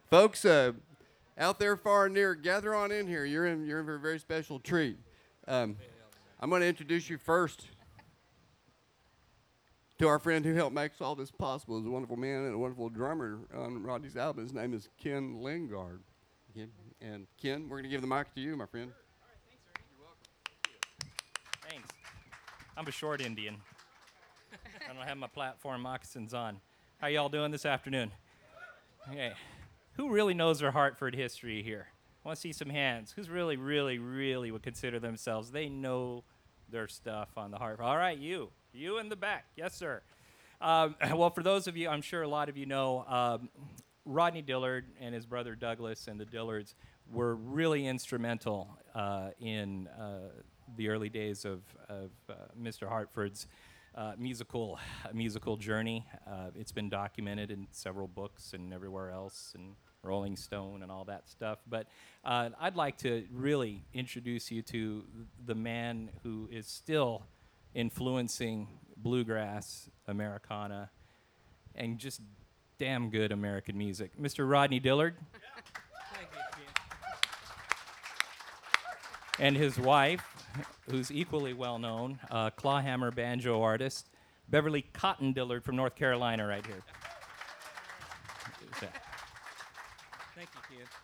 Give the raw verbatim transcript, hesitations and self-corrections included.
Folks, uh, out there far and near, gather on in here. You're in, you're in for a very special treat. Um, I'm going to introduce you first to our friend who helped make all this possible. He's a wonderful man and a wonderful drummer on Rodney's album. His name is Ken Lingard. Ken, and Ken, we're going to give the mic to you, my friend. Thanks. I'm a short Indian. I don't have my platform moccasins on. How y'all doing this afternoon? Okay. Who really knows their Hartford history here? I want to see some hands. Who's really, really, really would consider themselves? They know their stuff on the Hartford. All right, you. You in the back. Yes, sir. Um, well, for those of you, I'm sure a lot of you know, um, Rodney Dillard and his brother Douglas and the Dillards were really instrumental uh, in uh, the early days of, of uh, Mister Hartford's uh, musical musical journey. Uh, it's been documented in several books and everywhere else, and Rolling Stone and all that stuff. But uh, I'd like to really introduce you to the man who is still influencing bluegrass, Americana, and just damn good American music. Mister Rodney Dillard. Thank you, Ken. And his wife, who's equally well known, uh, clawhammer banjo artist, Beverly Cotton Dillard from North Carolina right here. Thank you, Ken.